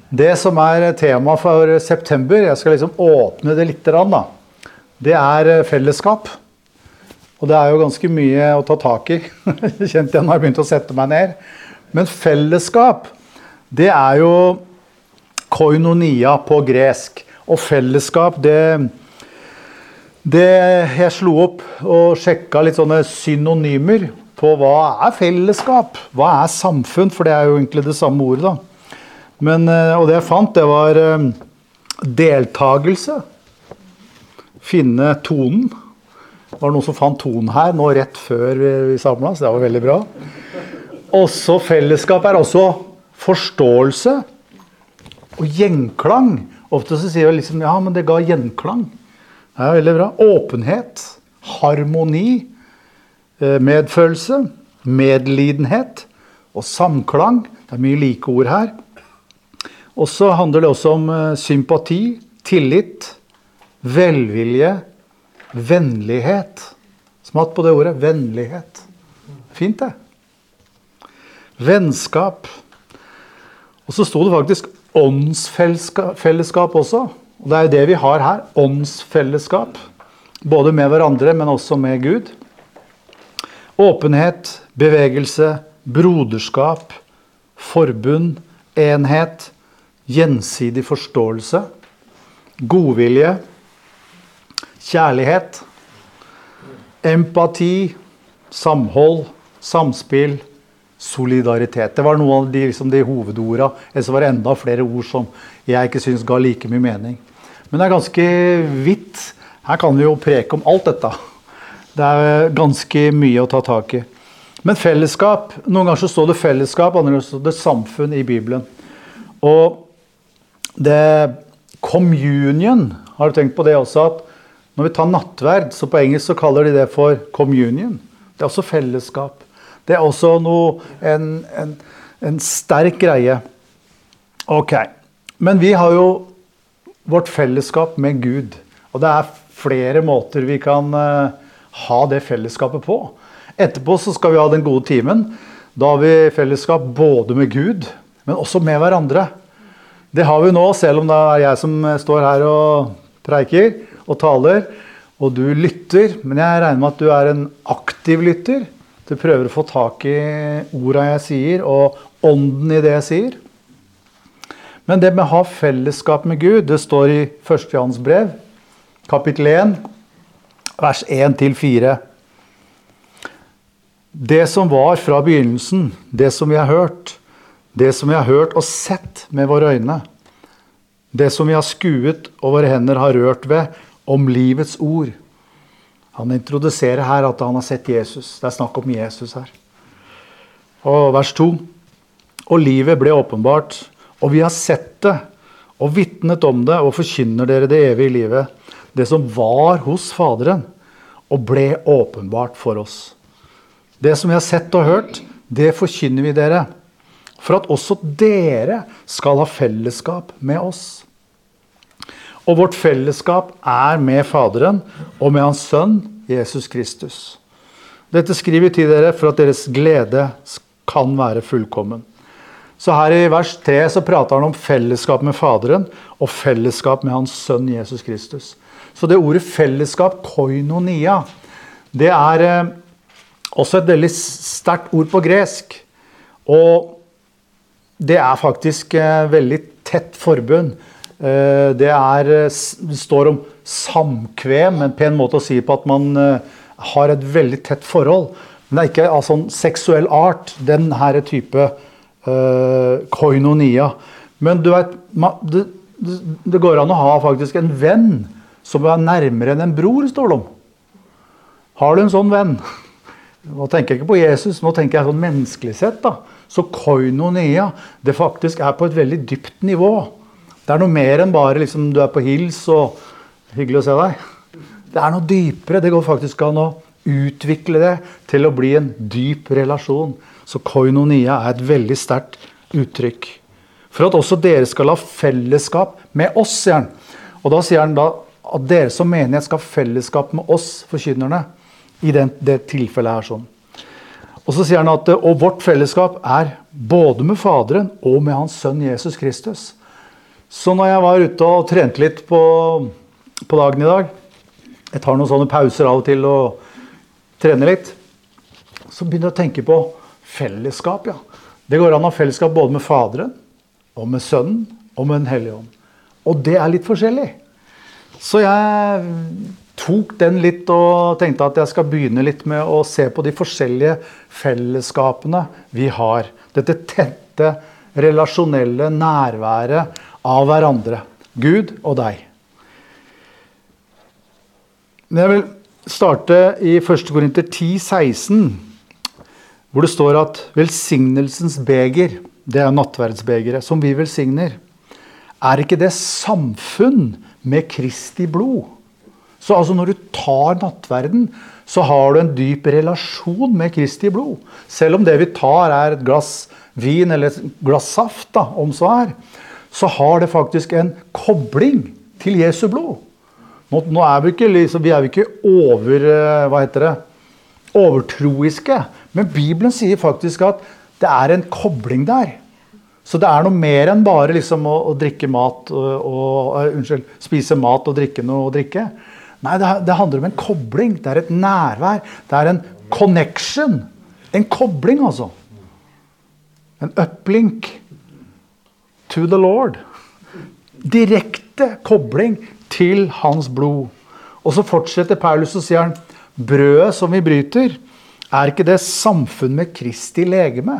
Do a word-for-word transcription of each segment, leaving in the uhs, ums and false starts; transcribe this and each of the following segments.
Det som er tema for september, jeg skal liksom åpne det litt grann da, det er fellesskap. Og det er jo ganske mye å ta tak i. Kjente jeg når jeg begynte å sette meg ned. Men fellesskap, det er jo koinonia på gresk. Og fellesskap, det, det jeg slo opp og sjekket litt sånne synonymer på hva er fellesskap? Hva er samfunn? For det er jo egentlig det samme ordet da. Men, og det jeg fant, det var deltagelse. Finne tonen. Det var noen som fant tonen her, nå rett før vi samlet, så det var veldig bra. Også fellesskap er også forståelse og gjenklang. Ofte så sier jeg liksom, ja, men det ga gjenklang. Det er veldig bra. Åpenhet, harmoni, medfølelse, medlidenhet og samklang. Det er mye like ord her. Og så handler det også om sympati, tillit, velvilje, vennlighet. Smatt på det ordet, vennlighet. Fint det. Vennskap. Og så stod det faktisk åndsfellesskap også. Og det er jo det vi har her, åndsfellesskap. Både med hverandre, men også med Gud. Åpenhet, bevegelse, broderskap, forbund, enhet, gjensidig forståelse, godvilje, kjærlighet, empati, samhold, samspill, solidaritet. Det var noen av de, liksom, de hovedordene. Ellers var det enda flere ord som jeg ikke synes ga like mye mening. Men det er ganske vidt. Her kan vi jo preke om alt dette. Det er ganske mye å ta tak i. Men fellesskap, noen ganger så står det fellesskap, andre ganger så står det samfunn i Bibelen. Og det communion, har du tenkt på det også, at når vi tar nattverd, så på engelsk så kaller de det for communion. Det er også fellesskap. Det er også noe, en, en, en sterk greie. Ok, men vi har jo vårt fellesskap med Gud. Og det er flere måter vi kan uh, ha det fellesskapet på. Etterpå så skal vi ha den gode timen. Da har vi fellesskap både med Gud, men også med hverandre. Det har vi nå, selv om det er jeg som står her og preiker og taler, og du lytter, men jeg regner med at du er en aktiv lytter. Du prøver å få tak i ordene jeg sier, og ånden i det jeg sier. Men det med å ha fellesskap med Gud, det står i første Johans brev, kapittel én, vers én til fire. Det som var fra begynnelsen, det som vi har hørt, det som vi har hørt og sett med våre øyne, det som vi har skuet og våre hender har rørt ved om livets ord. Han introduserer her at han har sett Jesus. Det er snakk om Jesus her. Og vers to. Og livet ble åpenbart, og vi har sett det, og vittnet om det, og forkynner dere det evige livet, det som var hos Faderen, og ble åpenbart for oss. Det som vi har sett og hørt, det forkynner vi dere, for at også dere skal ha fellesskap med oss. Og vårt fellesskap er med Faderen og med hans sønn, Jesus Kristus. Dette skriver vi til dere for at deres glede kan være fullkommen. Så her i vers tre så prater han om fellesskap med Faderen og fellesskap med hans sønn, Jesus Kristus. Så det ordet fellesskap, koinonia, det er eh, også et veldig sterkt ord på gresk. Og det er faktisk eh, veldig tett forbund. Eh, det, er, det står om samkvem, en pen måte å si på at man eh, har et veldig tett forhold. Men det er ikke av sånn seksuell art, den her type eh, koinonia. Men du vet, man, det, det går an å ha faktisk en venn som er nærmere enn en bror, står det om. Har du en sånn venn? Nå tenker jeg ikke på Jesus, nå tenker jeg sånn menneskelig sett da. Så koinonia, det faktisk er på et veldig dypt nivå. Det er noe mer enn bare liksom, du er på hils og hyggelig å se deg. Det er noe dypere, det går faktisk an å utvikle det til å bli en dyp relasjon. Så koinonia er et veldig sterkt uttrykk. For at også dere skal ha fellesskap med oss, sier han. Og da sier han da at dere som menighet skal ha fellesskap med oss, forkynnerne, i den, det tilfellet her sånn. Og så sier han at og vårt fellesskap er både med Faderen og med hans sønn Jesus Kristus. Så når jeg var ute og trente litt på, på dagen i dag, jeg tar noen sånne pauser av og til og trener litt, så begynner jeg å tenke på fellesskap, ja. Det går an å ha fellesskap både med Faderen, og med Sønnen, og med Den Hellige Ånd. Og det er litt forskjellig. Så jeg tok den litt og tenkte at jeg skal begynne litt med å se på de forskjellige fellesskapene vi har. Dette tette, relasjonelle nærværet av hverandre. Gud og deg. Men jeg vil starte i første Korinter ti seksten, hvor det står at velsignelsens beger, det er nattverdsbegeret, som vi velsigner, er ikke det samfunn med Kristi blod? Så altså når du tar nattverden, så har du en dyp relasjon med Kristi blod. Selv om det vi tar er et glass vin eller et glass saft, da, om så er, så har det faktisk en kobling til Jesu blod. Nå, nå er vi ikke, liksom, vi er ikke over, hva heter det, overtroiske, men Bibelen sier faktisk at det er en kobling der. Så det er noe mer enn bare liksom å, å drikke mat og, og uh, unnskyld, spise mat og drikke noe og drikke. Nei, det, det handler om en kobling. Det er et nærvær. Det er en connection. En kobling, altså. En uplink to the Lord. Direkte kobling til hans blod. Og så fortsetter Paulus og sier han, brødet som vi bryter, er ikke det samfunn med Kristi legeme?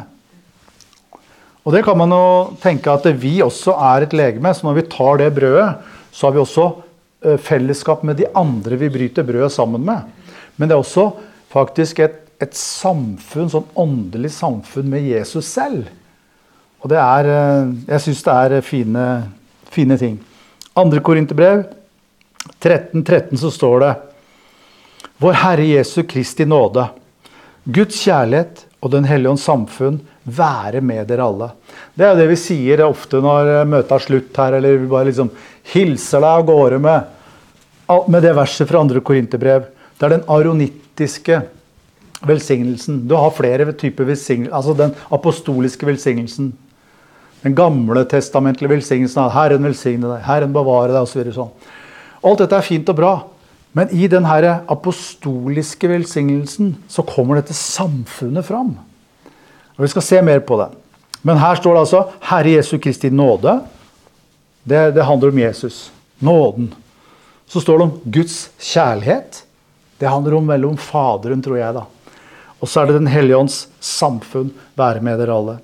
Og det kan man jo tenke at vi også er et legeme, så når vi tar det brødet, så har vi også fellesskap med de andre vi bryter brødet sammen med. Men det er også faktisk et, et samfunn, sånn åndelig samfunn med Jesus selv. Og det er, jeg synes det er fine, fine ting. Andre Korinterbrev, tretten tretten, så står det, Vår Herre Jesu Kristi nåde, Guds kjærlighet og Den Hellige Ånds samfunn være med dere alle. Det er jo det vi sier ofte når møtet er slutt her, eller vi bare liksom hilser deg av gårde med, med det verset fra andre Korinterbrev. Det er den aronittiske velsignelsen. Du har flere typer velsignelser, altså den apostoliske velsignelsen. Den gamle testamentlige velsignelsen av Herren velsigne deg, Herren bevare deg, og så videre sånn. Alt dette er fint og bra, men i den her apostoliske velsignelsen så kommer dette samfunnet fram. Og vi skal se mer på det. Men her står det altså, Herre Jesu Kristi nåde, det, det handler om Jesus, nåden. Så står det om Guds kjærlighet, det handler om mellom Faderen, tror jeg da. Og så er det Den Hellige Ånds samfunn, være med dere alle.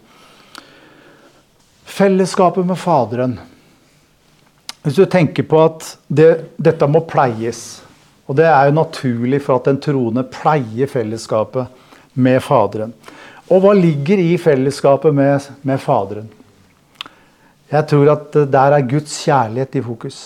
Fellesskapet med Faderen. Hvis du tenker på at det, dette må pleies, og det er jo naturlig for at en troende pleier fellesskapet med Faderen. Og hva ligger i fellesskapet med, med Faderen? Jeg tror at der er Guds kjærlighet i fokus.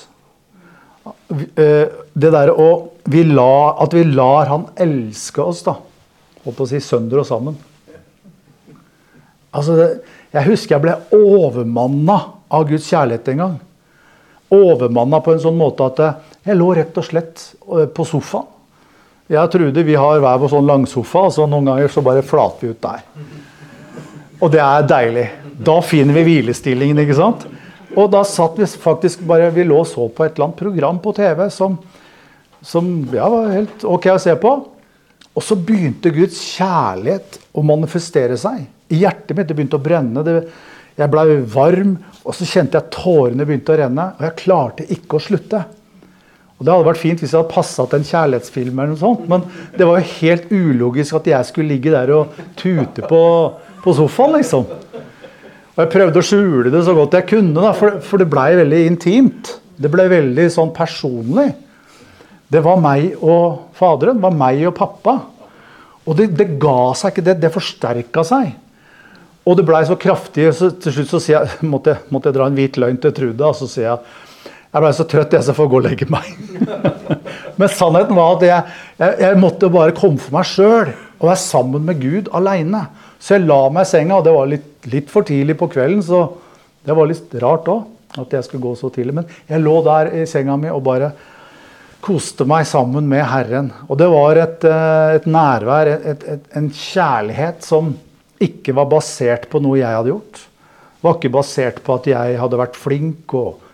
Det der å, vi la, at vi lar han elske oss da, holdt på å si sønder og sammen. Altså, det, jeg husker jeg ble overmannet av Guds kjærlighet en gang. Overmannet på en sånn måte at jeg lå rett og slett på sofaen. Jeg trodde vi har hver på sånn langsofa, så noen ganger så bare flater vi ut der. Og det er deilig. Da finner vi hvilestillingen, ikke sant? Og da satt vi faktisk bare, vi lå og så på et eller annet program på T V som, som ja, var helt ok å se på. Og så begynte Guds kjærlighet å manifestere seg. I hjertet mitt det begynte å brenne, det, jeg ble varm, og så kjente jeg tårene begynte å renne, og jeg klarte ikke å slutte. Og det hadde vært fint hvis jeg hadde passet en kjærlighetsfilm eller noe sånt, men det var jo helt ulogisk at jeg skulle ligge der og tute på, på sofaen, liksom. Og jeg prøvde å skjule det så godt jeg kunne, da, for, for det ble veldig intimt. Det ble veldig sånn personlig. Det var meg og Faderen, det var meg og pappa. Og det, det ga seg ikke, det, det forsterket seg. Og det ble så kraftig, så til slutt så sier jeg, måtte, måtte jeg dra en hvit løgn til Trude, og så sier jeg, jeg ble så trøtt, jeg så får gå og legge meg. Men sannheten var at jeg, jeg, jeg måtte bare komme for meg selv, og være sammen med Gud alene. Så jeg la meg i senga, og det var litt, litt for tidlig på kvelden, så det var litt rart også, at jeg skulle gå så tidlig. Men jeg lå der i senga mi og bare koste meg sammen med Herren. Og det var et, et nærvær, et, et, en kjærlighet som ikke var basert på noe jeg hadde gjort. Det var ikke basert på at jeg hadde vært flink og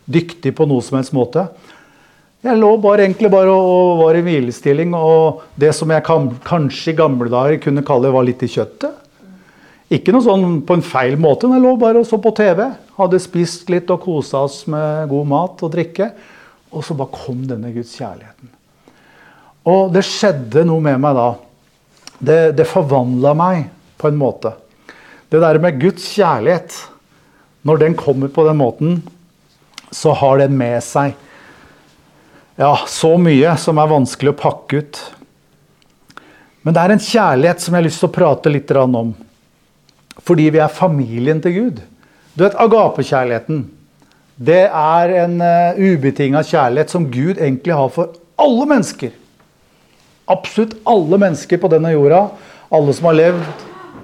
dyktig på noe som helst måte. Jeg lå bare egentlig bare og, og var i hvilestilling, og det som jeg kan, kanskje i gamle dager kunne kalle var litt i kjøttet. Ikke noe sånn på en feil måte, men jeg lå bare og så på T V. Hadde spist litt og koset oss med god mat og drikke. Og så bare kom denne Guds kjærligheten. Og det skjedde noe med meg da. Det, det forvandlet meg på en måte. Det der med Guds kjærlighet, når den kommer på den måten, så har den med seg ja, så mye som er vanskelig å pakke ut. Men det er en kjærlighet som jeg har lyst til å prate litt om. Fordi vi er familien til Gud. Du vet, agapekjærligheten, det er en uh, ubetinget kjærlighet som Gud egentlig har for alle mennesker. Absolutt alle mennesker på denne jorda. Alle som har levd.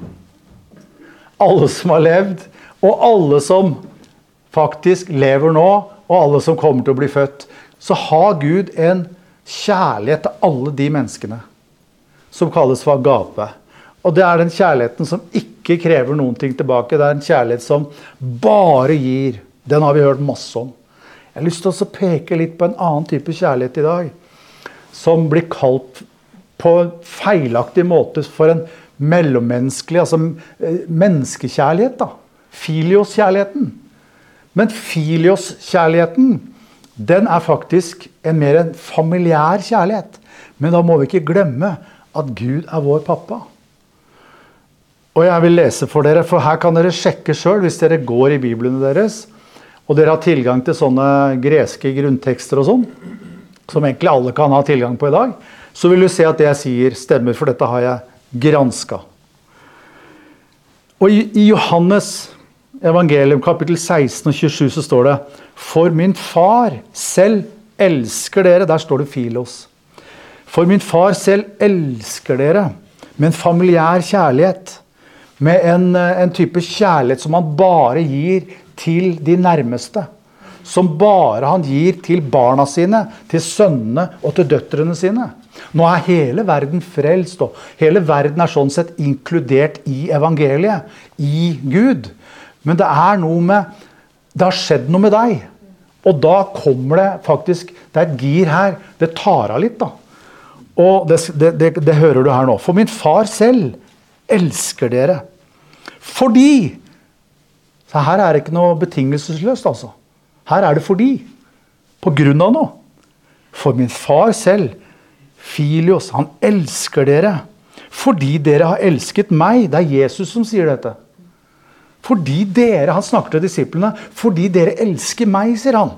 Alle som har levd. Og alle som faktisk lever nå. Og alle som kommer til å bli født. Så har Gud en kjærlighet til alle de menneskene. Som kalles for agape. Og det er den kjærligheten som ikke krever noen ting tilbake. Det er en kjærlighet som bare gir. Den har vi hørt masse om. Jeg har lyst til å peke litt på en annen type kjærlighet i dag. Som blir kalt på en feilaktig måte for en mellommenneskelig, altså menneskekjærlighet da. Filios-kjærligheten. Men Filios-kjærligheten, den er faktisk en mer en familiær kjærlighet. Men da må vi ikke glemme at Gud er vår pappa. Og jeg vil lese for dere, for her kan dere sjekke selv hvis dere går i Bibelen deres, og dere har tilgang til sånne greske grunntekster og sånn, som egentlig alle kan ha tilgang på i dag, så vil du se at det jeg sier stemmer, for dette har jeg gransket. Og i, i Johannes evangelium kapittel seksten og tjuesju så står det, for min far selv elsker dere, der står det Filos. For min far selv elsker dere, med en familiær kjærlighet, med en, en type kjærlighet som han bare gir til de nærmeste. Som bare han gir til barna sine, til sønnene og til døtrene sine. Nå er hele verden frelst, og hele verden er sånn sett inkludert i evangeliet, i Gud. Men det er noe med, det har skjedd noe med deg. Og da kommer det faktisk, det er et gir her, det tar av litt da. Og det, det, det, det hører du her nå. For min far selv elsker dere. Fordi, så her er det ikke noe betingelsesløst altså. Her er det fordi, på grunn av noe. For min far selv, Filios, han elsker dere. Fordi dere har elsket meg, det er Jesus som sier dette. Fordi dere, han snakker til disiplene, fordi dere elsker meg, sier han.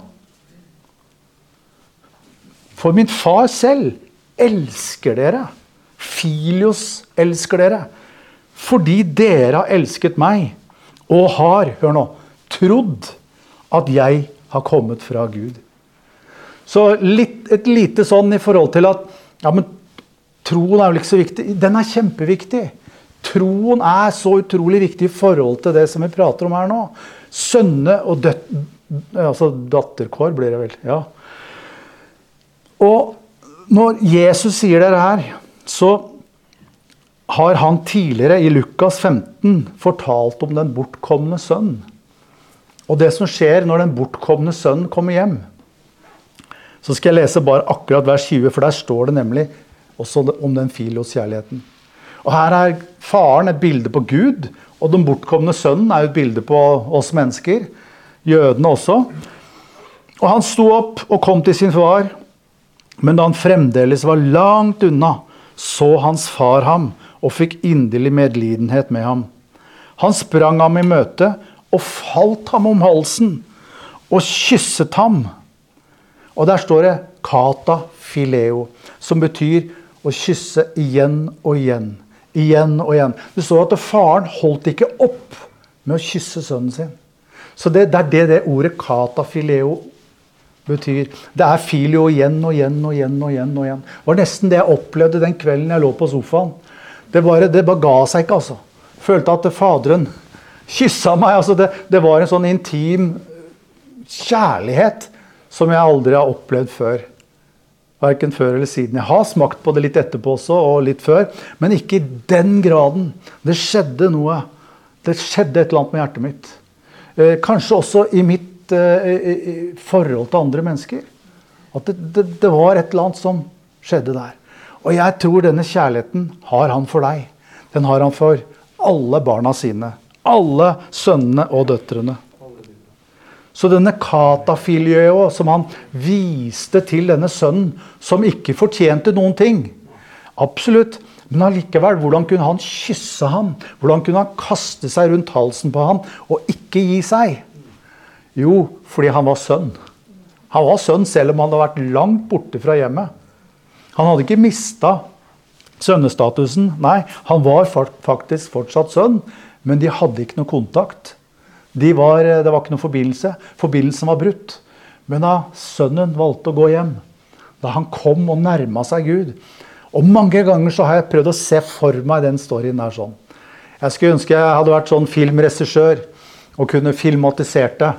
For min far selv elsker dere. Filios elsker dere. Fordi dere har elsket meg, og har, hør nå, trodd at jeg har kommet fra Gud. Så litt, et lite sånn i forhold til at, ja, men troen er vel ikke så viktig. Den er kjempeviktig. Troen er så utrolig viktig i forhold til det som vi prater om her nå. Sønne og døt, altså datterkår blir det vel, ja. Og når Jesus sier det her, så har han tidligere i Lukas femten fortalt om den bortkomne sønn. Og det som skjer når den bortkomne sønnen kommer hjem. Så skal jeg lese bare akkurat vers tjue, for der står det nemlig også om den Filios kjærligheten. Og her er faren et bilde på Gud, og den bortkomne sønnen er et bilde på oss mennesker, jødene også. Og han sto opp og kom til sin far, men da han fremdeles var langt unna, så hans far ham, og fikk inderlig medlidenhet med ham. Han sprang ham i møte, og falt ham om halsen, og kysset ham. Og der står det kata fileo, som betyr å kysse igjen og igjen. Igjen og igjen. Det står at faren holdt ikke opp med å kysse sønnen sin. Så det, det er det, det ordet kata fileo betyr. Det er filio igjen og igjen og igjen og igjen og igjen. Det var nesten det jeg opplevde den kvelden jeg lå på sofaen. Det bare, det bare ga seg ikke altså. Følte at faderen kysset meg. Altså det, det var en sånn intim kjærlighet som jeg aldri har opplevd før. Hverken før eller siden. Jeg har smakt på det litt etterpå også, og litt før. Men ikke i den graden. Det skjedde noe. Det skjedde et eller annet med hjertet mitt. Eh, kanskje også i mitt sitt uh, forhold til andre mennesker. At det, det, det var et eller annet som skjedde der. Og jeg tror denne kjærligheten har han for deg. Den har han for alle barna sine. Alle sønnene og døtrene. Så denne katafilieo som han viste til denne sønnen, som ikke fortjente noen ting. Absolutt. Men allikevel, hvordan kunne han kysse ham? Hvordan kunne han kaste seg rundt halsen på ham og ikke gi seg? Jo, fordi han var sønn. Han var sønn selv om han hadde vært langt borte fra hjemmet. Han hadde ikke mistet sønnestatusen. Nei, han var faktisk fortsatt sønn, men de hadde ikke noe kontakt. De var, det var ikke noe forbindelse. Forbindelsen var brutt. Men da sønnen valgte å gå hjem, da han kom og nærmet seg Gud. Og mange ganger så har jeg prøvd å se for meg den storyen der sånn. Jeg skulle ønske jeg hadde vært sånn filmregissør og kunne filmatisert det.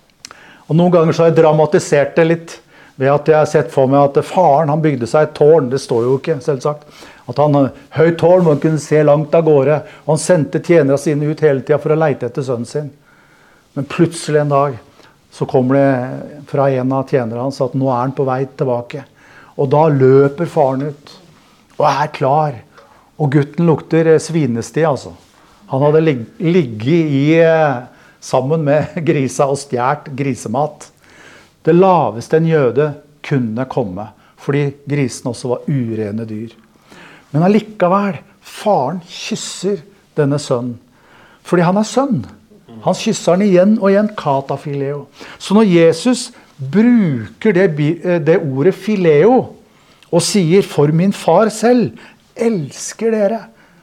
Og noen ganger så har jeg dramatisert det litt ved at jeg har sett for meg at faren han bygde seg et tårn. Det står jo ikke, selvsagt. At han høyt tårn hvor han kunne se langt av gårde. Og han sendte tjenere sine ut hele tiden for å lete etter sønnen sin. Men plutselig en dag så kommer det fra en av tjenere hans at nå er han på vei tilbake. Og da løper faren ut og er klar. Og gutten lukter svinesti, altså. Han hadde lig ligget i, sammen med grisa og stjert grisemat. Det laveste en jøde kunne komme, fordi grisen også var urene dyr. Men allikevel, faren kysser denne sønnen, fordi han er sønn. Han kysser han igjen og igjen, katafileo. Så når Jesus bruker det, det ordet fileo, og sier, for min far selv elsker dere,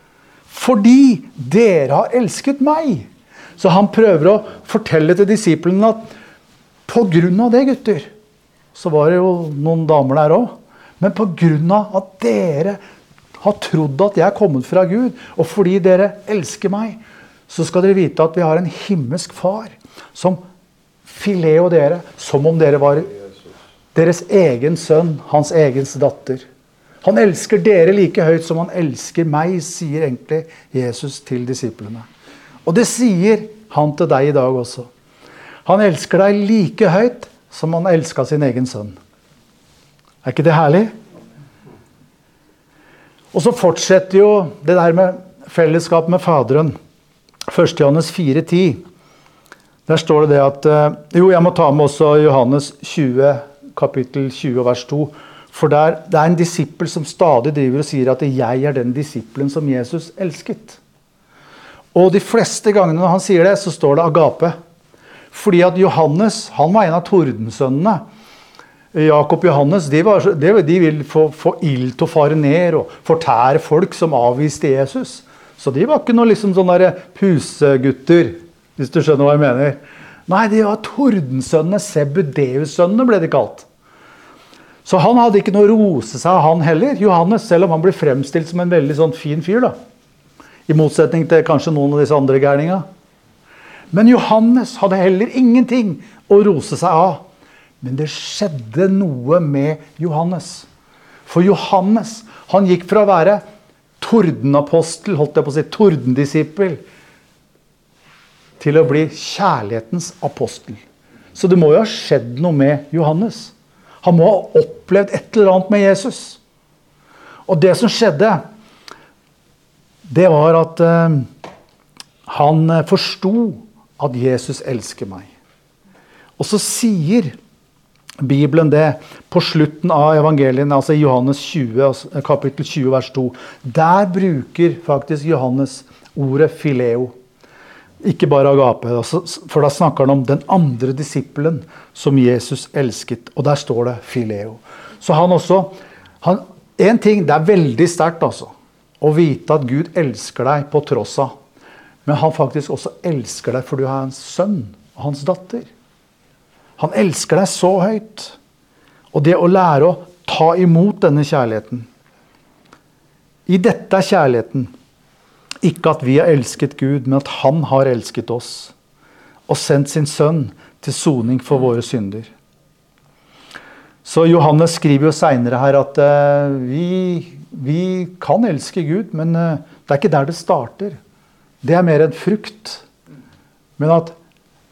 fordi dere har elsket meg. Så han prøver å fortelle til disiplene at på grunn av det, gutter, så var det jo noen damer der også, men på grunn av at dere har trodd at jeg er kommet fra Gud, og fordi dere elsker meg, så skal dere vite at vi har en himmelsk far som fileo dere, som om dere var deres egen sønn, hans egen datter. Han elsker dere like høyt som han elsker meg, sier egentlig Jesus til disiplene. Og det sier han til deg i dag også. Han elsker deg like høyt som han elsket sin egen sønn. Er ikke det herlig? Og så fortsetter jo det der med fellesskap med faderen. første Johannes fire ti. Der står det det at, jo, jeg må ta med også Johannes tjue, kapittel tjue, vers to. For der, det er en disippel som stadig driver og sier at jeg er den disippelen som Jesus elsket. Og de fleste gangene når han sier det, så står det agape. Fordi at Johannes, han var en av tordensønnene. Jakob og Johannes, de, var, de, de vil få, få ild til å fare ned og fortære folk som avviste Jesus. Så de var ikke noe liksom sånne der husegutter, hvis du skjønner hva jeg mener. Nei, de var tordensønnene, Zebedeus-sønnene ble de kalt. Så han hadde ikke noe å rose seg av han heller, Johannes, selv om han ble fremstilt som en veldig sånn fin fyr da. I motsetning til kanskje noen av disse andre gærningene. Men Johannes hadde heller ingenting å rose seg av. Men det skjedde noe med Johannes. For Johannes, han gikk fra å være tordenapostel, holdt jeg på å si, tordendisippel, til å bli kjærlighetens apostel. Så det må jo ha skjedd noe med Johannes. Han må ha opplevd et eller annet med Jesus. Og det som skjedde, det var at uh, han forstod at Jesus elsker meg. Og så sier Bibelen det på slutten av evangelien, altså i Johannes tjue, kapittel tjue, vers to. Der bruker faktisk Johannes ordet fileo. Ikke bare agape, for da snakker han om den andre disippelen som Jesus elsket. Og der står det fileo. Så han også, han, en ting, det er veldig sterkt altså, å vite at Gud elsker deg på tross av. Men han faktisk også elsker deg for du er hans sønn og hans datter. Han elsker deg så høyt. Og det å lære å ta imot denne kjærligheten. I dette er kjærligheten. Ikke at vi har elsket Gud, men at han har elsket oss. Og sendt sin sønn til soning for våre synder. Så Johannes skriver jo senere her at uh, vi, vi kan elske Gud, men uh, det er ikke der det starter. Det er mer en frukt. Men at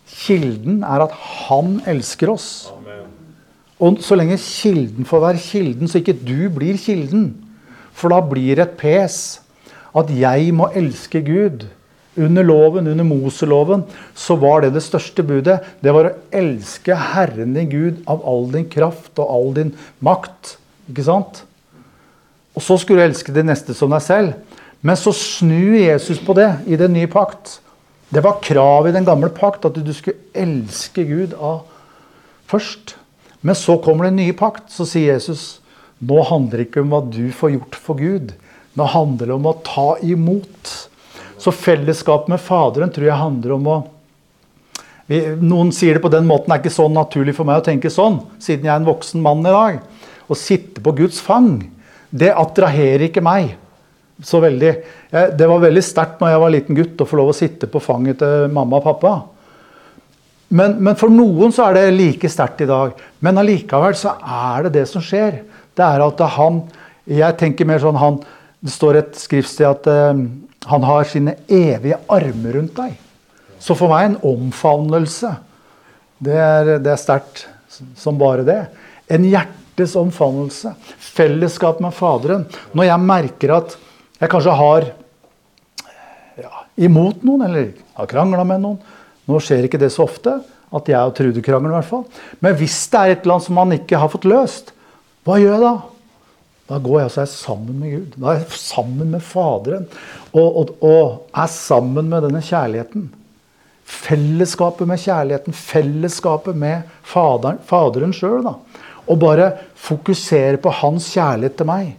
kilden er at han elsker oss. Og så lenge kilden får være kilden, så ikke du blir kilden. For da blir det et pes at jeg må elske Gud. Under loven, under Moseloven, så var det det største budet. Det var å elske Herren din Gud av all din kraft og all din makt. Ikke sant? Og så skulle du elske det neste som deg selv. Men så snur Jesus på det i den nye pakt. Det var krav i den gamle pakt at du skulle elske Gud av først. Men så kommer det en ny pakt, så sier Jesus, nå handler det ikke om hva du får gjort for Gud. Nå handler det om å ta imot. Så fellesskap med Faderen tror jeg handler om å... Vi, noen sier det på den måten, det er ikke så naturlig for meg å tenke sånn, siden jeg er en voksen mann i dag. Å sitte på Guds fang, det attraherer ikke meg så veldig. Jeg, det var veldig sterkt når jeg var liten gutt å få lov å sitte på fanget til mamma og pappa. Men, men for noen så er det like sterkt i dag. Men allikevel så er det det som skjer. Det er at han, jeg tenker mer sånn, han, det står et skriftsted at uh, han har sine evige armer rundt deg. Så for meg en omfavnelse, det er, det er sterkt som bare det. En hjertes omfavnelse, fellesskap med Faderen. Når jeg merker at jeg kanskje har ja, imot noen, eller har kranglet med noen, nå skjer ikke det så ofte, at jeg og Trude krangler i hvert fall. Men hvis det er et eller annet som man ikke har fått løst, hva gjør jeg da? Da går jeg og er sammen med Gud. Da er jeg sammen med Faderen. Og, og, og er sammen med denne kjærligheten. Fellesskapet med kjærligheten. Fellesskapet med Faderen, Faderen selv da. Og bare fokusere på hans kjærlighet til meg.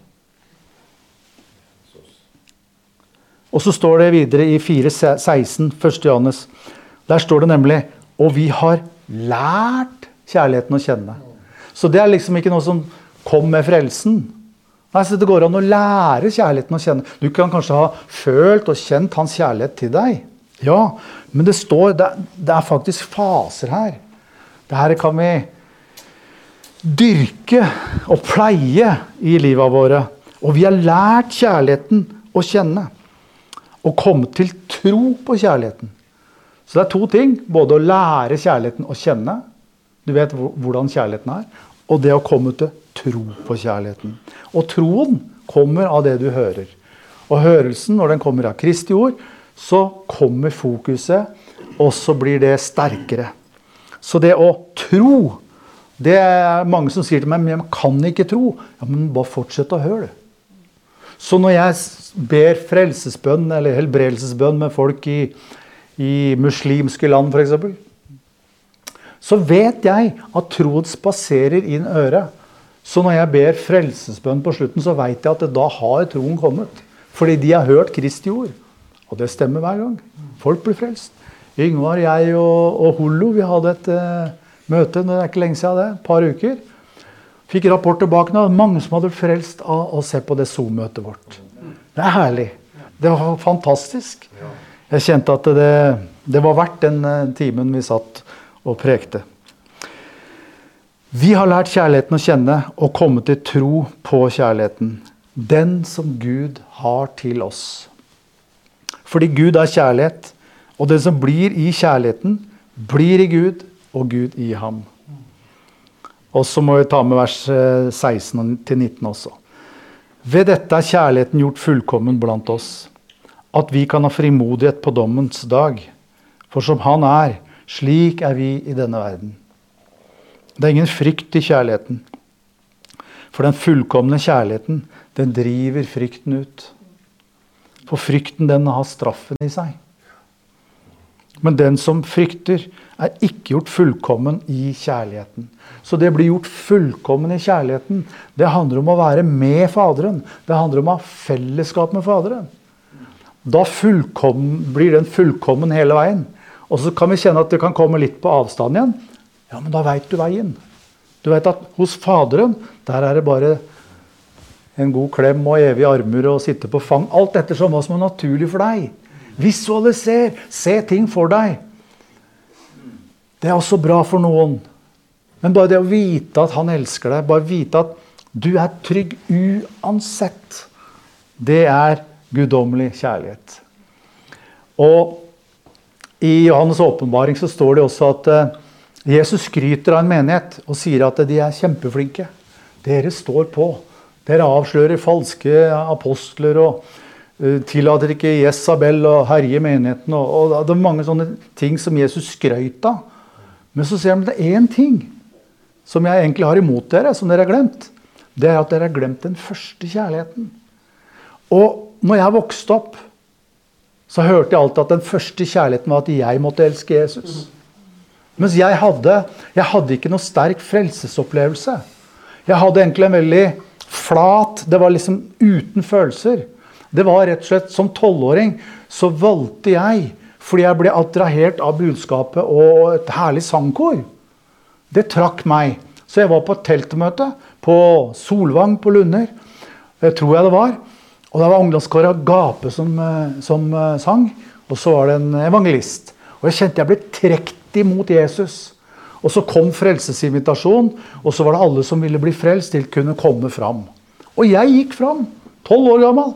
Og så står det videre i fire seksten, første Johannes. Der står det nemlig, og vi har lært kjærligheten å kjenne. Så det er liksom ikke noe som kom med frelsen. Nei, så det går an å lære kjærligheten å kjenne. Du kan kanskje ha følt og kjent hans kjærlighet til deg. Ja, men det står, det, det er faktisk faser her. Det her kan vi dyrke og pleie i livet våre. Og vi har lært kjærligheten å kjenne. Og komme til tro på kjærligheten. Så det er to ting, både å lære kjærligheten å kjenne, du vet hvordan kjærligheten er, og det å komme til tro på kjærligheten. Og troen kommer av det du hører. Og hørelsen, når den kommer av Kristi ord, så kommer fokuset, og så blir det sterkere. Så det å tro, det er mange som sier til meg, men jeg kan ikke tro. Ja, men bare fortsett å høre det. Så når jeg ber frelsesbønn, eller helbredelsesbønn med folk i i muslimske land for eksempel, så vet jeg at troen spaserer inn øret. Så når jeg ber frelsesbønn på slutten, så vet jeg at da har troen kommet. Fordi de har hørt Kristi ord. Og det stemmer hver gang. Folk blir frelst. Yngvar, jeg og, og Hollo, vi hadde et uh, møte, det er ikke lenge siden det, et par uker. Fikk rapport tilbake nå, mange som hadde frelst av å se på det Zoom-møtet vårt. Det er herlig. Det var fantastisk. Jeg kjente at det, det var verdt den timen vi satt og prekte. Vi har lært kjærligheten å kjenne og komme til tro på kjærligheten. Den som Gud har til oss. Fordi Gud er kjærlighet, og den som blir i kjærligheten, blir i Gud, og Gud i ham. Og så må vi ta med vers seksten til nitten også. Ved dette er kjærligheten gjort fullkommen blant oss, at vi kan ha frimodighet på dommens dag. For som han er, slik er vi i denne verden. Det er ingen frykt i kjærligheten. For den fullkomne kjærligheten, den driver frykten ut. For frykten, den har straffen i seg. Men den som frykter, er ikke gjort fullkommen i kjærligheten. Så det blir gjort fullkommen i kjærligheten. Det handler om å være med Faderen. Det handler om å ha fellesskap med Faderen. Da blir den fullkommen hele veien. Og så kan vi kjenne at det kan komme litt på avstand igjen. Ja, men da vet du veien. Du vet at hos Faderen, der er det bare en god klem og evige armer og sitte på fang. Alt etter som hva som er naturlig for deg. Visualiser, se ting for deg. Det er også bra for noen. Men bare det å vite at han elsker deg, bare vite at du er trygg uansett, det er guddommelig kjærlighet. Og I Johannes åpenbaring så står det også at uh, Jesus skryter av en menighet og sier at de er kjempeflinke. Dere står på. Dere avslører falske apostler og uh, tillater ikke Jezabel og herje menigheten. Og, og det er mange sånne ting som Jesus skrøt av. Men så sier han at det er en ting som jeg egentlig har imot dere, som dere har glemt. Det er at dere har glemt den første kjærligheten. Og når jeg vokste opp, så hørte jeg alltid at den første kjærligheten var at jeg måtte elske Jesus. Mens jeg hadde, jeg hadde ikke noe sterk frelsesopplevelse. Jeg hadde egentlig en veldig flat, det var liksom uten følelser. Det var rett og slett, som tolvåring, så valgte jeg, fordi jeg ble attrahert av budskapet og et herlig sangkor. Det trakk meg. Så jeg var på et teltmøte på Solvang på Lunder, jeg tror jeg det var. Og det var ungdomskåret Agape som, som sang, og så var det en evangelist. Og jeg kjente jeg ble trekt imot Jesus. Og så kom frelsesinvitasjon, og så var det alle som ville bli frelst til kunne komme fram. Og jeg gikk fram, tolv år gammel.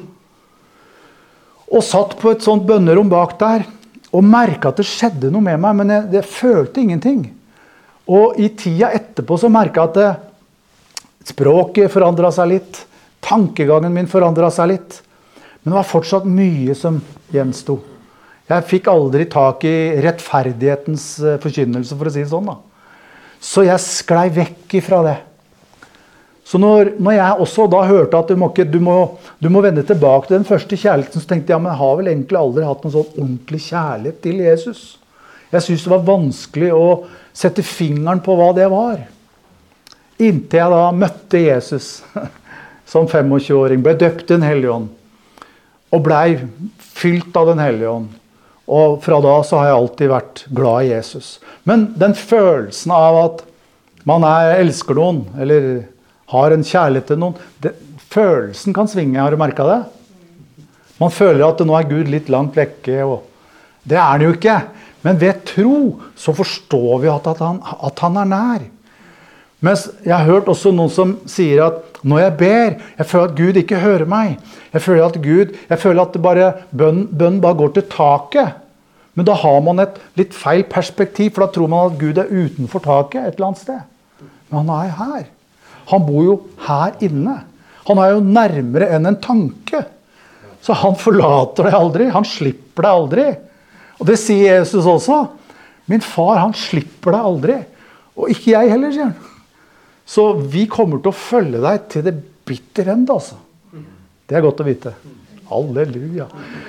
Og satt på et sånt bønnerom bak der, og merket at det skjedde noe med meg, men jeg, jeg følte ingenting. Og i tida etterpå så merket jeg at det, språket forandret seg litt, tankegangen min forandret seg litt, men det var fortsatt mye som gjenstod. Jeg fikk aldri tak i rettferdighetens forkynnelse, for å si det sånn da. Så jeg sklei vekk ifra det. Så når, når jeg også da hørte at du må, ikke, du, må, du må vende tilbake til den første kjærligheten, så tenkte jeg, men jeg har vel egentlig aldri hatt noen sånn ordentlig kjærlighet til Jesus. Jeg synes det var vanskelig å sette fingeren på hva det var. Inntil jeg da møtte Jesus som tjuefem-åring, ble døpt i Den hellige ånd, og ble fylt av Den hellige ånd. Og fra da så har jeg alltid vært glad i Jesus. Men den følelsen av at man er, elsker noen, eller har en kjærlighet til noen, det, følelsen kan svinge, har du merket det? Man føler at nå er Gud litt langt vekke, og det er han jo ikke. Men ved tro så forstår vi at, at, han, at han er nær. Mens jeg har hørt også noen som sier at når jeg ber, jeg føler at Gud ikke hører meg. Jeg føler at Gud, jeg føler at det bare, bønn, bønn bare går til taket. Men da har man et litt feil perspektiv, for da tror man at Gud er utenfor taket et eller annet sted. Men han er her. Han bor jo her inne. Han er jo nærmere enn en tanke. Så han forlater deg aldri, han slipper deg aldri. Og det sier Jesus også. Min far, han slipper deg aldri. Og ikke jeg heller, sier han. Så vi kommer til å følge deg til det bitter ende, altså. Det er godt å vite. Halleluja.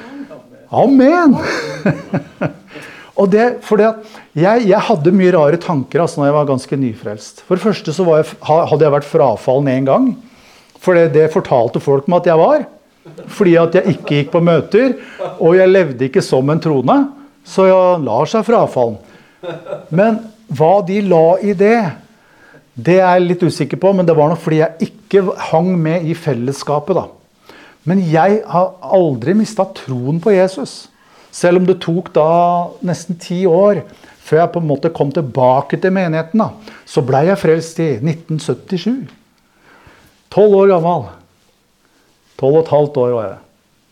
Amen. Og det, for det at jeg, jeg hadde mye rare tanker altså, når jeg var ganske nyfrelst. For det første så var jeg, hadde jeg vært frafallen en gang. For det, det fortalte folk meg at jeg var. Fordi at jeg ikke gikk på møter, og jeg levde ikke som en troende. Så jeg lar seg frafallen. Men hva de la i det, det er jeg litt usikker på, men det var nok fordi jeg ikke hang med i fellesskapet da. Men jeg har aldri mistet troen på Jesus. Selv om det tok da nesten ti år før jeg på en måte kom tilbake til menigheten da, så ble jeg frelst i nitten syttisju. Tolv år gammel. Tolv og et halvt år var jeg.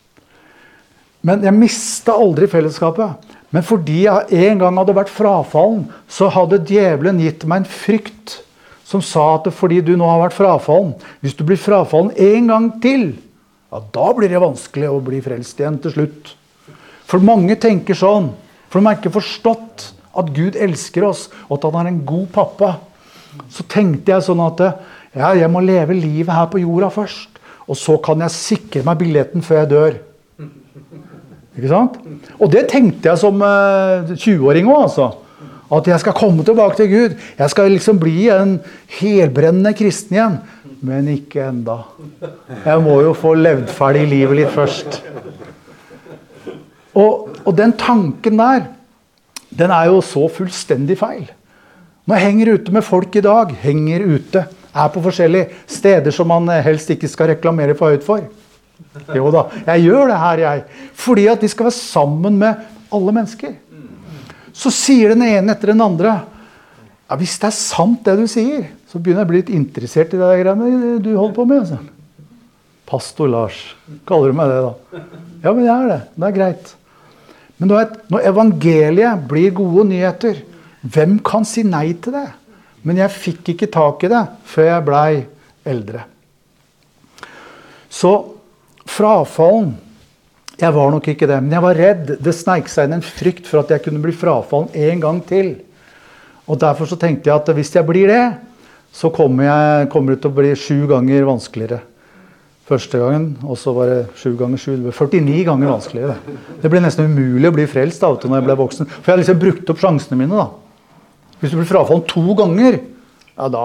Men jeg mistet aldri fellesskapet. Men fordi jeg en gang hadde vært frafallen, så hadde djevelen gitt meg en frykt som sa at fordi du nå har vært frafallen, hvis du blir frafallen en gang til, ja, da blir det vanskelig å bli frelst igjen til slutt. For mange tenker sånn, for de har ikke forstått at Gud elsker oss, og at han er en god pappa. Så tenkte jeg sånn at ja, jeg må leve livet her på jorda først, og så kan jeg sikre meg billetten før jeg dør. Ikke sant? Og det tenkte jeg som tjueåring også, altså. At jeg skal komme tilbake til Gud. Jeg skal liksom bli en helbrennende kristen igjen. Men ikke enda. Jeg må jo få levd ferdig livet litt først. Og, og den tanken der, den er jo så fullstendig feil. Når jeg henger ute med folk i dag, henger ute, er på forskjellige steder som man helst ikke skal reklamere for høyt for. Jo da, jeg gjør det her, jeg. Fordi at de skal være sammen med alle mennesker. Så sier den ene etter den andre, ja, hvis det er sant det du sier, så begynner jeg å bli litt interessert i det greiene du holder på med. Altså. Pastor Lars, kaller du meg det da? Ja, men jeg er det, det er greit. Men du vet, når evangeliet blir gode nyheter, hvem kan si nei til det? Men jeg fikk ikke tak i det før jeg ble eldre. Så frafallen, jeg var nok ikke det, men jeg var redd. Det sneik seg inn en frykt for at jeg kunne bli frafallen en gang til. Og derfor så tenkte jeg at hvis jeg blir det, så kommer, jeg, kommer det til å bli sju ganger vanskeligere. Første gangen, og så var det sju ganger sju, det ble førtini ganger vanskeligere. Det ble nesten umulig å bli frelst da, når jeg ble voksen. For jeg hadde liksom brukt opp sjansene mine da. Hvis du blir frafallen to ganger, ja da,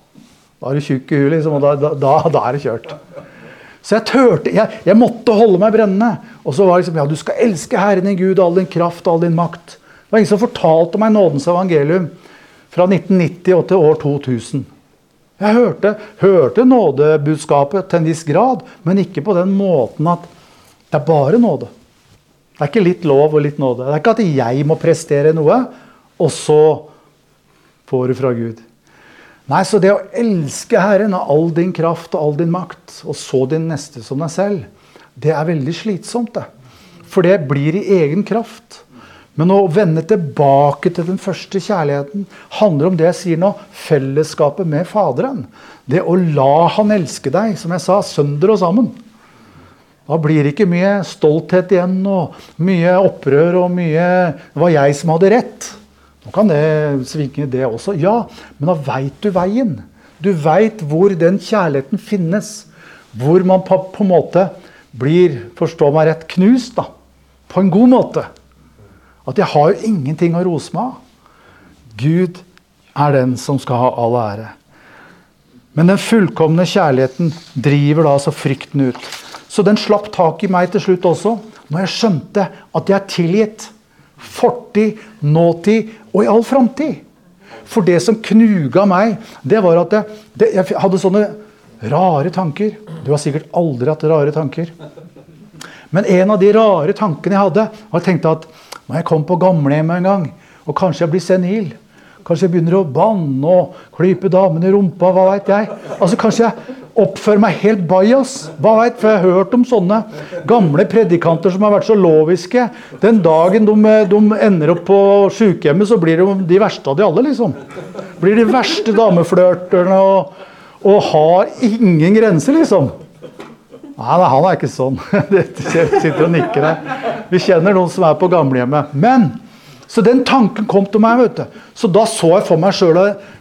da er du tjukk i huet liksom, og da, da, da, da er det kjørt. Så jeg tørte, jeg, jeg måtte holde meg brennende. Og så var det liksom, ja du skal elske Herren din Gud, all din kraft, all din makt. Det var ingen som fortalte meg nådens evangelium fra nitten nitti og til år to tusen. Jeg hørte, hørte nådebudskapet til en viss grad, men ikke på den måten at det er bare nåde. Det er ikke litt lov og litt nåde. Det er ikke at jeg må prestere noe, og så får du fra Gud. Nei, så det å elske Herren av all din kraft og all din makt, og så din neste som deg selv, det er veldig slitsomt det. For det blir i egen kraft. Men å vende tilbake til den første kjærligheten handler om det jeg sier nå, fellesskapet med Faderen. Det å la han elske deg, som jeg sa, sønder og sammen. Da blir det ikke mye stolthet igjen, og mye opprør, og mye, det var jeg som hadde rett. Nå kan det svinge det også, ja, men da vet du veien. Du vet hvor den kjærligheten finnes, hvor man på, på en måte blir, forstå meg rett, knust da, på en god måte. At jeg har jo ingenting å rose meg av. Gud er den som skal ha all ære. Men den fullkomne kjærligheten driver da altså frykten ut. Så den slapp tak i meg til slutt også, når jeg skjønte at jeg er tilgitt. Fortid, nåtid og i all fremtid. For det som knuga meg, det var at jeg, det, jeg hadde sånne rare tanker. Du har sikkert aldri hatt rare tanker. Men en av de rare tankene jeg hadde, var jeg tenkte at når jeg kom på gamlehjemmet en gang, og kanskje jeg blir senil, kanskje jeg begynner å banne og klype damen i rumpa, hva vet jeg? Altså kanskje jeg oppfører meg helt bias, hva vet, for jeg har hørt om sånne gamle predikanter som har vært så loviske. Den dagen de, de ender opp på sykehjemmet, så blir de de verste av de alle, liksom. Blir de verste dameflørterne og, og har ingen grenser, liksom. Nei, nei, han er ikke sånn. Det sitter og nikker her. Vi kjenner noen som er på gamlehjemmet. Men, så den tanken kom til meg, vet du. Så da så jeg for meg selv,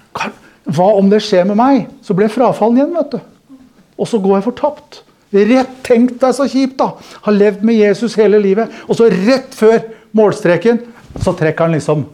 hva om det skjer med meg? Så ble jeg frafallen igjen, vet du. Og så går jeg fortapt. Rett tenkt deg så kjipt da. Har levd med Jesus hele livet. Og så rett før målstreken, så trekker han liksom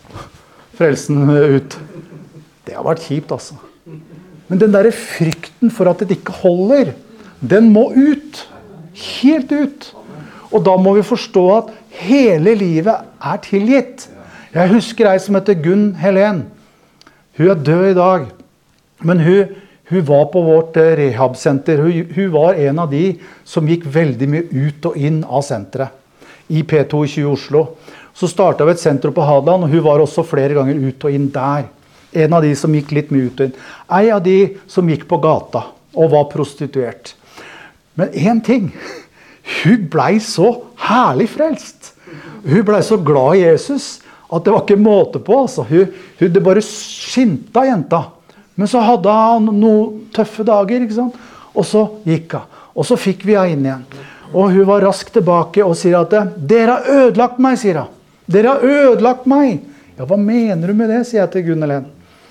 frelsen ut. Det har vært kjipt, altså. Men den der frykten for at det ikke holder, den må ut, helt ut. Og da må vi forstå at hele livet er tilgitt. Jeg husker ei som heter Gunn Helen. Hun er død i dag, men hun, hun var på vårt rehabsenter. Hun, hun var en av de som gikk veldig mye ut og inn av senteret. I P tjueto i Oslo. Så startet vi et senter på Hadeland, og hun var også flere ganger ut og inn der. En av de som gikk litt mye ut og inn. En av de som gikk på gata og var prostituert. Men en ting, hun ble så herlig frelst. Hun ble så glad i Jesus, at det var ikke måte på. Altså. Hun, hun, det bare skinte av jenta. Men så hadde han noen tøffe dager, ikke sant? Og så gikk hun. Og så fikk vi henne inn igjen. Og hun var raskt tilbake og sier at «Dere har ødelagt meg», sier hun. «Dere har ødelagt meg». Ja, hva mener du med det, sier jeg til Gunn Helen.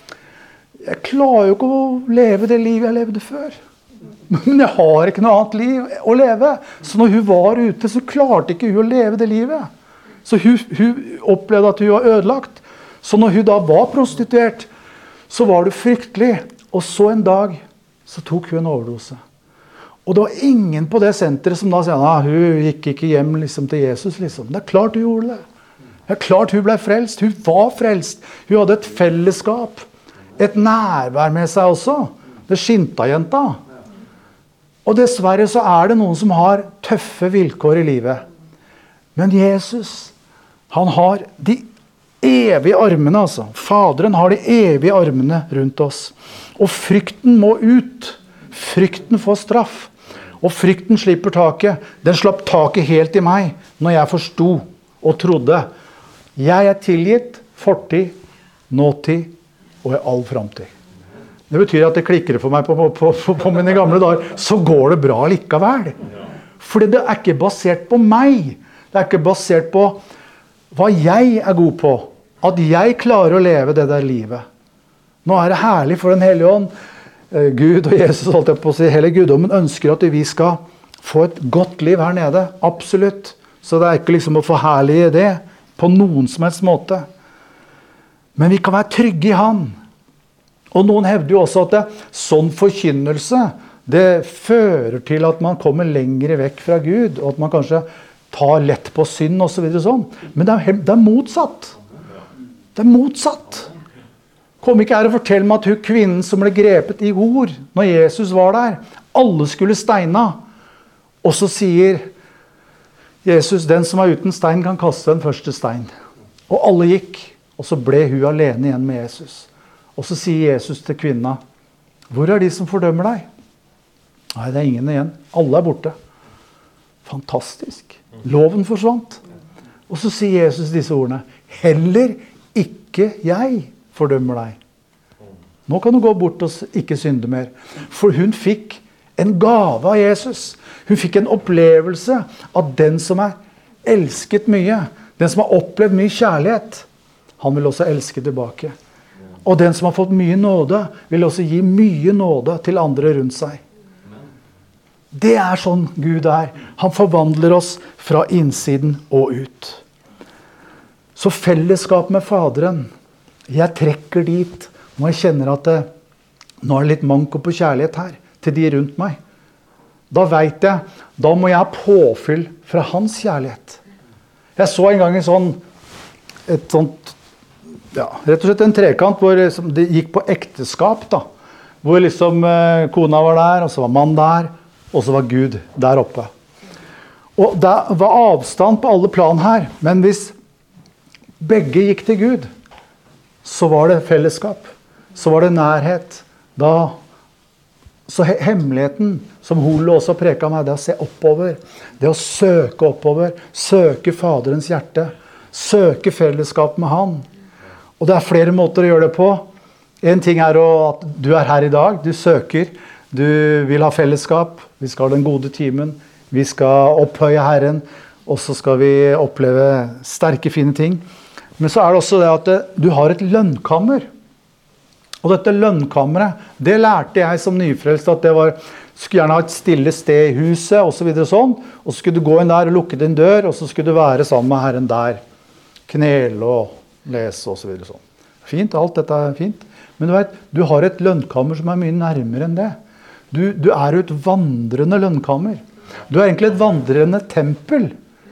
Jeg klarer jo ikke å leve det livet jeg levde før. Men jeg har ikke noe annet liv å leve. Så når hun var ute, så klarte ikke hun å leve det livet. Så hun, hun opplevde at hun var ødelagt. Så når hun da var prostituert, så var det fryktelig. Og så en dag, så tok hun en overdose. Og det var ingen på det senteret som da sier, nei, hun gikk ikke hjem liksom, til Jesus. Liksom. Det er klart hun gjorde det. Det er klart hun ble frelst. Hun var frelst. Hun hadde et fellesskap. Et nærvær med seg også. Det skinte av jenta. Og dessverre så er det noen som har tøffe vilkår i livet. Men Jesus, han har de evige armene, altså. Faderen har de evige armene rundt oss. Og frykten må ut. Frykten får straff. Og frykten slipper taket. Den slapp taket helt i meg når jeg forstod og trodde, jeg er tilgitt fortid, nåtid og i all fremtid. Det betyr at det klikker for meg på, på, på, på mine gamle dager, så går det bra likevel. Fordi det er ikke basert på meg. Det er ikke basert på hva jeg er god på. At jeg klarer å leve det der livet. Nå er det herlig for den hellige ånd. Gud og Jesus, holdt jeg på å si, hele guddommen ønsker at vi skal få et godt liv her nede. Absolutt. Så det er ikke liksom å forherlige det på noen som helst måte. Men vi kan være trygge i han. Og noen hevder jo også at det, sånn forkynnelse, det fører til at man kommer lengre vekk fra Gud, og at man kanskje tar lett på synd og så videre sånn. Men det er, det er motsatt. Det er motsatt. Kom ikke her og fortell meg at hun kvinnen som ble grepet i ord, når Jesus var der, alle skulle steina. Og så sier Jesus, den som er uten stein kan kaste den første stein. Og alle gikk, og så ble hun alene igjen med Jesus. Og så sier Jesus til kvinna, hvor er de som fordømmer deg? Nei, det er ingen igjen. Alle er borte. Fantastisk. Loven forsvant. Og så sier Jesus disse ordene, heller ikke jeg fordømmer deg. Nå kan du gå bort og ikke synde mer. For hun fikk en gave av Jesus. Hun fikk en opplevelse av den som er elsket mye. Den som har opplevd mye kjærlighet. Han vil også elske tilbake. Og den som har fått mye nåde, vil også gi mye nåde til andre rundt seg. Det er sånn Gud er. Han forvandler oss fra innsiden og ut. Så fellesskap med Faderen. Jeg trekker dit, når jeg kjenner at det, nå er det litt manko på kjærlighet her, til de rundt meg. Da vet jeg, da må jeg ha påfyll fra hans kjærlighet. Jeg så en gang en sånn, et sånt, ja, rett og slett en trekant hvor det gikk på ekteskap da. Hvor liksom eh, kona var der, og så var mann der, og så var Gud der oppe. Og det var avstand på alle plan her, men hvis begge gikk til Gud, så var det fellesskap, så var det nærhet. Da, så he hemmeligheten, som Holo også preket meg, det å se oppover, det å søke oppover, søke Faderens hjerte, søke fellesskap med han. Og det er flere måter å gjøre det på. En ting er å, at du er her i dag, du søker, du vil ha fellesskap, vi skal ha den gode timen, vi skal opphøye Herren, og så skal vi oppleve sterke, fine ting. Men så er det også det at du har et lønnkammer. Og dette lønnkammeret, det lærte jeg som nyfrelst, at det var, skulle gjerne ha et stille sted i huset, og så videre sånn, og så skulle du gå inn der og lukke din dør, og så skulle du være sammen med Herren der, knele og lese og så videre sånn. Fint, alt dette er fint. Men du vet, du har et lønnkammer som er mye nærmere enn det. Du, du er jo et vandrende lønnkammer. Du er egentlig et vandrende tempel.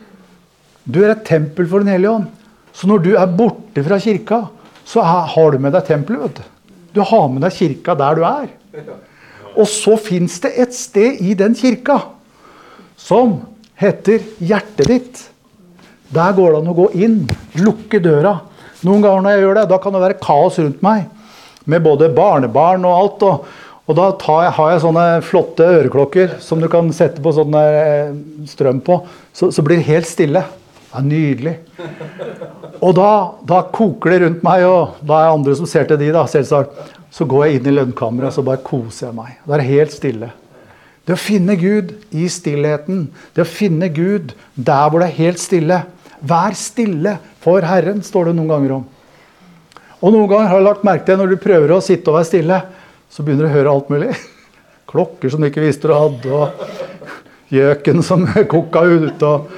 Du er et tempel for den hellige ånd. Så når du er borte fra kirka, så er, har du med deg tempelet, vet du. Du har med deg kirka der du er. Og så finnes det et sted i den kirka som heter hjertet ditt. Der går det an å gå inn, lukke døra. Noen ganger når jeg gjør det, da kan det være kaos rundt meg, med både barnebarn og alt, og, og da tar jeg, har jeg sånne flotte øreklokker, som du kan sette på sånn strøm på, så, så blir det helt stille. Det er nydelig. Og da, da koker det rundt meg, og da er andre som ser til de da, selvsagt. Så går jeg inn i lønnkammeret, og så bare koser jeg meg. Det er helt stille. Det å finne Gud i stillheten, det å finne Gud der hvor det er helt stille. Vær stille for Herren, står det noen ganger om. Og noen ganger har jeg lagt merke til, når du prøver å sitte og være stille, så begynner du å høre alt mulig. Klokker som du ikke visste du hadde, og gjøken som koka ut, og,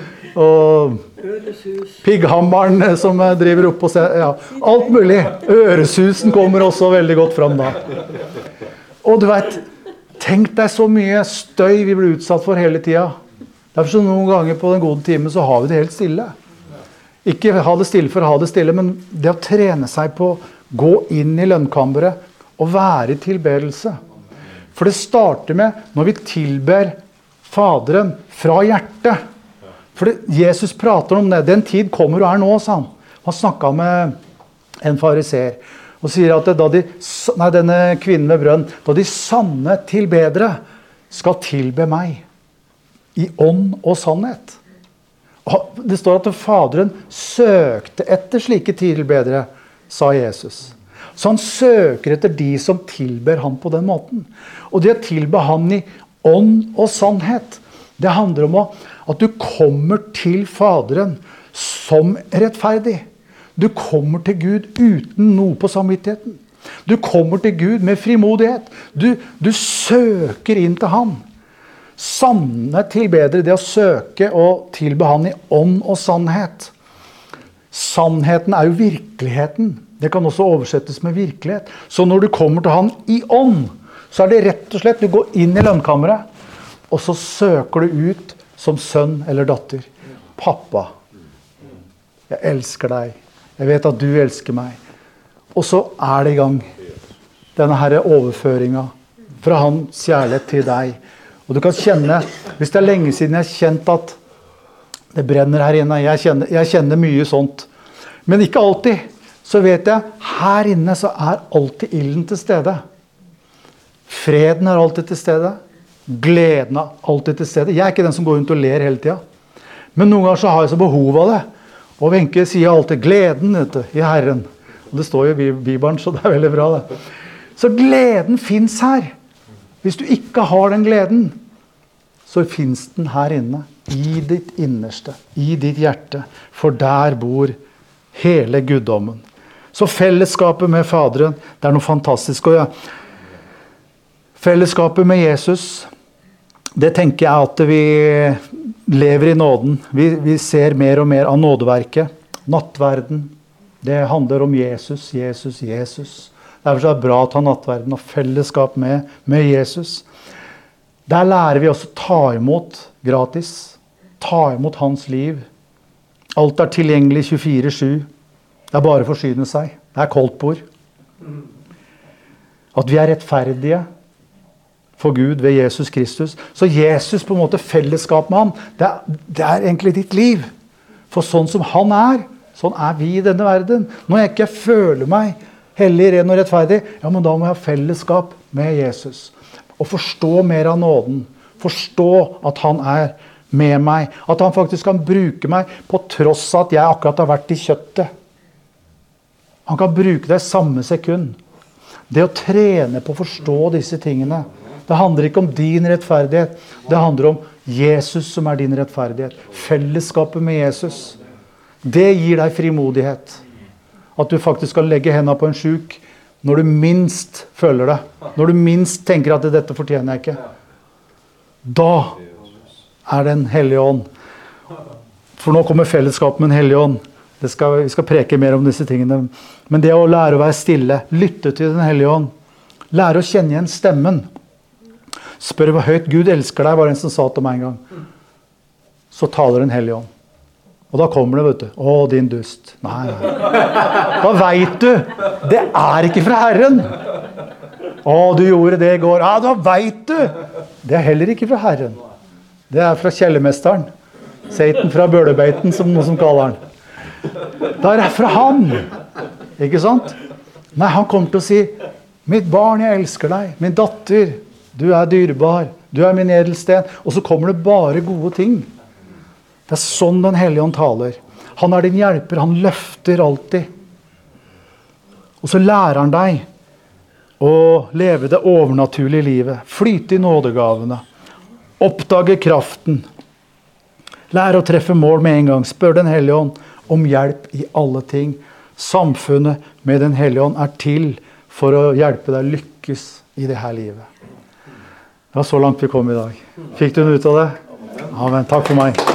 og pigghammeren som driver opp og ser, ja, alt mulig. Øresusen kommer også veldig godt fram da. Og du vet, tenk deg så mye støy vi blir utsatt for hele tiden. Derfor så noen ganger på den gode timen så har vi det helt stille. Ikke ha det stille for å ha det stille, men det å trene seg på å gå inn i lønnkammeret og være i tilbedelse. For det starter med når vi tilber Faderen fra hjertet. For det, Jesus prater om det. Den tid kommer og er nå, sa han. Han snakket med en fariser og sier at da de, nei, denne kvinnen med brønn, da de sanne tilbedere skal tilbe meg i ånd og sannhet. Og det står at Faderen søkte etter slike tilbedere, sa Jesus. Så han søker etter de som tilber han på den måten. Og det å tilbe han i ånd og sannhet, det handler om at du kommer til Faderen som rettferdig. Du kommer til Gud uten noe på samvittigheten. Du kommer til Gud med frimodighet. Du, du søker inn til han. Sanne tilbedere, det å søke og tilbe han i ånd og sannhet. Sannheten er jo virkeligheten. Det kan også oversettes med virkelighet. Så når du kommer til han i ånd, så er det rett og slett, du går inn i lønnkammeret, og så søker du ut som sønn eller datter. Pappa, jeg elsker deg. Jeg vet at du elsker meg. Og så er det i gang. Denne her overføringen fra hans kjærlighet til deg. Og du kan kjenne, hvis det er lenge siden jeg har kjent at det brenner her inne, jeg kjenner, jeg kjenner mye sånt. Men ikke alltid. Så vet jeg, her inne så er alltid ilden til stede. Freden er alltid til stede. Gleden er alltid til stede. Jeg er ikke den som går rundt og ler hele tiden. Men noen ganger så har jeg så behov av det. Og Wenche sier alltid gleden vet du, i Herren. Og det står jo i Bibelen, så det er veldig bra det. Så gleden finnes her. Hvis du ikke har den gleden, så finnes den her inne. I ditt innerste, i ditt hjerte. For der bor hele guddommen. Så fellesskapet med Faderen, det er noe fantastisk. Og ja, fellesskapet med Jesus, det tenker jeg at vi lever i nåden. Vi, vi ser mer og mer av nådeverket. Nattverden, det handler om Jesus, Jesus, Jesus. Derfor er det bra å ta nattverden og fellesskap med, med Jesus. Der lærer vi også ta imot gratis. Ta imot hans liv. Alt er tilgjengelig tjuefire sju. Det er bare å forsyne seg. Det er koldtbord. At vi er rettferdige for Gud ved Jesus Kristus. Så Jesus på en måte fellesskap med ham, det er, det er egentlig ditt liv. For sånn som han er, sånn er vi i denne verden. Når jeg ikke føler meg hellig, ren og rettferdig, ja, men da må jeg ha fellesskap med Jesus. Og forstå mer av nåden. Forstå at han er med meg. At han faktisk kan bruke meg på tross av at jeg akkurat har vært i kjøttet. Han kan bruke det i samme sekund. Det å trene på å forstå disse tingene, det handler ikke om din rettferdighet. Det handler om Jesus som er din rettferdighet. Fellesskapet med Jesus. Det gir deg frimodighet. At du faktisk kan legge hendene på en syk når du minst føler det. Når du minst tenker at dette fortjener jeg ikke. Da er det en hellig ånd. For nå kommer fellesskapet med en hellig ånd. Det skal, vi skal preke mer om disse tingene. Men det å lære å være stille, lytte til den hellige ånd, lære å kjenne igjen stemmen. Spør hvor høyt Gud elsker deg, var det en som sa til meg en gang. Så taler den hellige ånd. Og da kommer det, vet du. Å, din dust. Nei, nei. Da vet du. Det er ikke fra Herren. Å, du gjorde det i går. Ja, da vet du. Det er heller ikke fra Herren. Det er fra kjellermesteren. Satan fra bølebeiten, som noen som kaller han. Det er fra han. Ikke sant? Nei, han kommer til å si, mitt barn, jeg elsker deg. Min datter, du er dyrebar. Du er min edelsten. Og så kommer det bare gode ting. Det er sånn den hellige ånd taler. Han er din hjelper, han løfter alltid. Og så lærer han deg å leve det overnaturlige livet. Flyte i nådegavene. Oppdage kraften. Lære å treffe mål med en gang. Spør den hellige ånd om hjelp i alle ting. Samfunnet med den hellige ånd er til for å hjelpe deg lykkes i det her livet. Det var så langt vi kom i dag. Fikk du noe ut av det? Amen. Takk for meg.